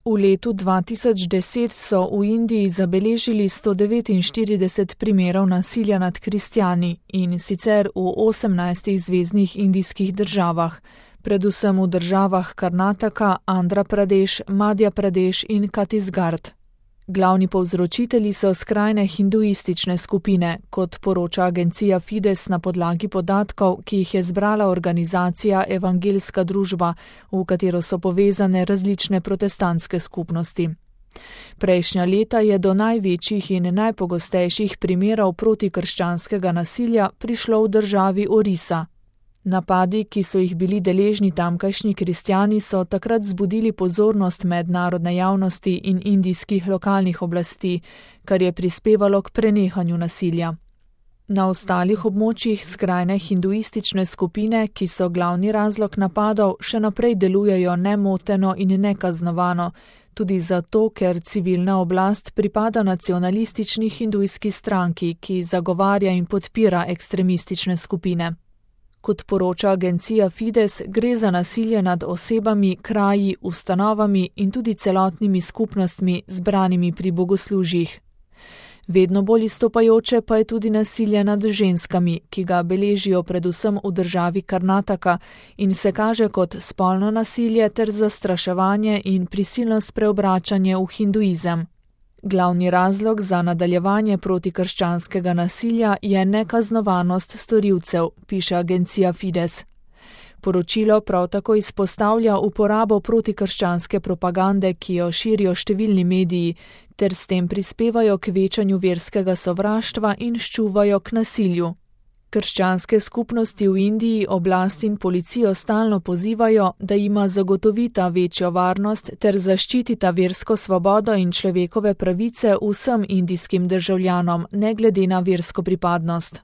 V letu 2010 so v Indiji zabeležili 149 primerov nasilja nad kristjani, in sicer v 18 zveznih indijskih državah, predvsem v državah Karnataka, Andhra Pradesh, Madhya Pradesh in Chhattisgarh. Glavni povzročitelji so skrajne hinduistične skupine, kot poroča agencija Fides na podlagi podatkov, ki jih je zbrala organizacija Evangeljska družba, v katero so povezane različne protestantske skupnosti. Prejšnja leta je do največjih in najpogostejših primerov protikrščanskega nasilja prišlo v državi Orisa. Napadi, ki so jih bili deležni tamkajšnji kristjani, so takrat zbudili pozornost mednarodne javnosti in indijskih lokalnih oblasti, kar je prispevalo k prenehanju nasilja. Na ostalih območjih skrajne hinduistične skupine, ki so glavni razlog napadov, še naprej delujejo nemoteno in nekaznovano, tudi zato, ker civilna oblast pripada nacionalistični hindujski stranki, ki zagovarja in podpira ekstremistične skupine. Kot poroča agencija Fides, gre za nasilje nad osebami, kraji, ustanovami in tudi celotnimi skupnostmi, zbranimi pri bogoslužjih. Vedno bolj izstopajoče pa je tudi nasilje nad ženskami, ki ga beležijo predvsem v državi Karnataka in se kaže kot spolno nasilje ter zastraševanje in prisilno spreobračanje v hinduizem. Glavni razlog za nadaljevanje protikrščanskega nasilja je nekaznovanost storilcev, piše agencija Fides. Poročilo prav tako izpostavlja uporabo protikrščanske propagande, ki jo širijo številni mediji, ter s tem prispevajo k večanju verskega sovraštva in ščuvajo k nasilju. Krščanske skupnosti v Indiji oblast in policijo stalno pozivajo, da jima zagotovita večjo varnost ter zaščitita versko svobodo in človekove pravice vsem indijskim državljanom, ne glede na versko pripadnost.